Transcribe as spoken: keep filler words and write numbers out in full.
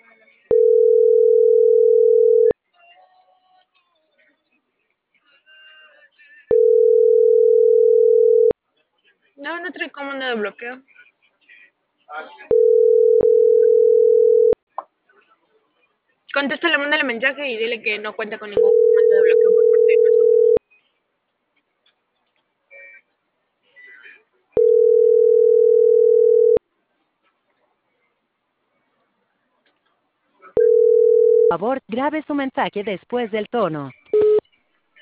No, no trae comando de bloqueo. Contéstale, mándale mensaje y dile que no cuenta con ningún comando de bloqueo por parte de nosotros. Por favor, grabe su mensaje después del tono.